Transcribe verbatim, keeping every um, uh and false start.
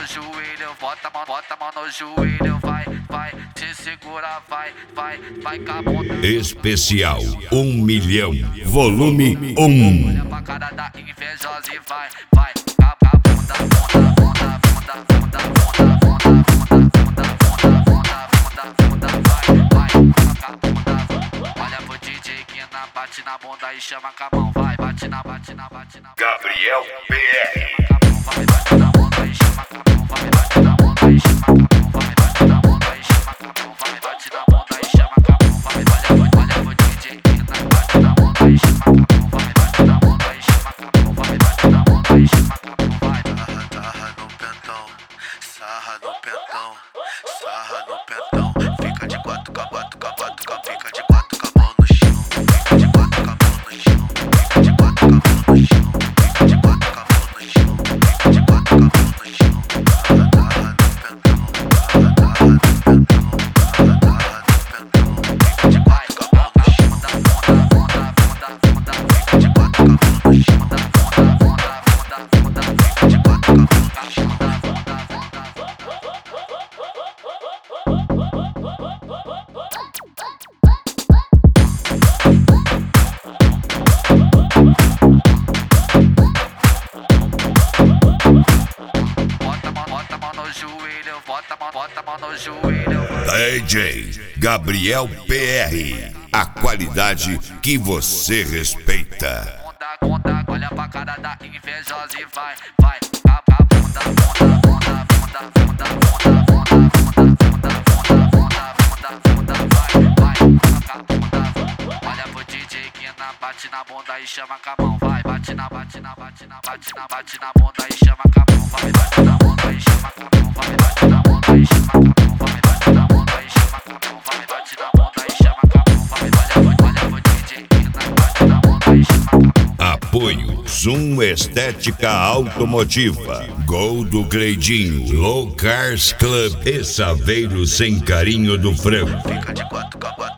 no joelho, bota a mão, bota a mão no joelho, vai, vai, te segura, vai, vai, vai com a bunda. Especial um milhão, volume um. Olha pra cara da invejosa e vai, vai, com a bunda, bunda, bunda, bunda, bunda, bunda, bunda, bunda, bunda, bunda, vai, vai, com a bunda. Olha pro D J que na bate na bunda e chama com a mão, vai, bate na, bate na, bate na. Gabriel P R. Vai, bate na bunda e chama com a mão, vai, bate na bunda e chama com a mão, vai, bate na bunda e chama com a mão, vai, bate na bunda e chama com a mão, vai, olha, olha pro D J que na bate na bunda e chama com a mão, vai, bate na bunda e chama com a mão, vai, bate na bunda e chama com a mão, vai. Sarra no pentão, sarra no pentão, sarra no pentão. Fica de quatro, quatro, quatro, quatro, fica de quatro com a mão no chão, fica de quatro com a mão no chão, fica de quatro com a mão no chão, fica de quatro com a mão no chão, fica de quatro com a mão no chão. Sarra no pentão, sarra no pentão, sarra no pentão. Fica de quatro com a mão no chão, bunda, bunda, bunda, bunda, fica de quatro com a mão no chão, bunda, bunda, bunda, bunda, fica de quatro com a mão no chão. Bota a mão, bota a mão no joelho, bota a mão, bota a mão no joelho. D J Gabriel P R. A qualidade que você respeita. Bunda, bunda, olha pra cara da invejosa e vai, vai, com a bunda, bunda, bunda, bunda, bunda, bunda, bunda, bunda, bunda, bunda, bunda, bunda, vai, vai, com a bunda. Olha pro D J que na bate na bunda e chama com a mão, vai, bate na, bate na, bate na, bate na, bate na bunda e chama com a mão, vai, bate na bunda e chama com a mão, vai, bate na bunda e chama com a mão, vai, bate na bunda e chama com a mão, vai, bate na bunda e chama com a mão, vai, olha, olha pro D J que na bate na bunda e chama com a mão. Apoio Zoom Estética Automotiva, Gol do Cleidinho, Low Cars Club e Saveiros Sem Carinho do Frango. Fica de quatro, quatro.